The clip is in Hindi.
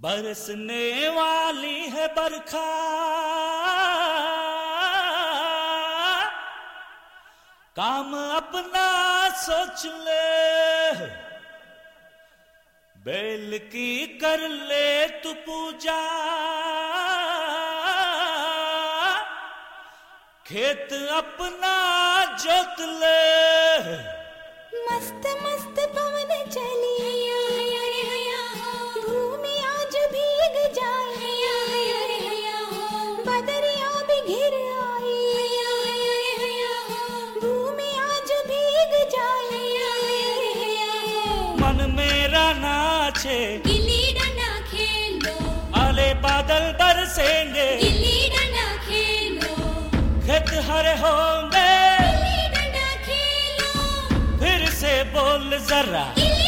बरसने वाली है बरखा, काम अपना सोच ले, बेल की कर ले तू पूजा, खेत अपना जोत ले। मस्त मस्त पवन चली, भूमि आज भीग जाए, बदरिया भी घिर आई, भूमि आज भीग जाए। मन मेरा नाचे, गिल्ली डंडा खेलो, आले बादल बरसेंगे, गिल्ली डंडा खेलो, खेत हरे होंगे, गिल्ली डंडा खेलो, फिर से बोल जरा।